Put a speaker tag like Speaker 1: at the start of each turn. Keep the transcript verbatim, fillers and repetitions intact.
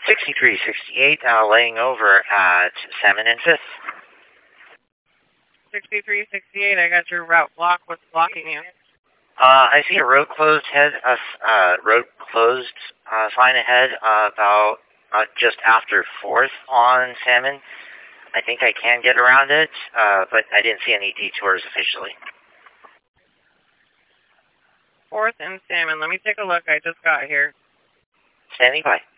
Speaker 1: sixty-three sixty-eight, uh, laying over at Salmon and Fifth.
Speaker 2: sixty-three sixty-eight, I got your route block. What's blocking you?
Speaker 1: Uh, I see a road closed head, uh, uh road closed uh, sign ahead, uh, about uh, just after Fourth on Salmon. I think I can get around it, uh, but I didn't see any detours officially.
Speaker 2: Fourth and Salmon. Let me take a look. I just got here.
Speaker 1: Standing by.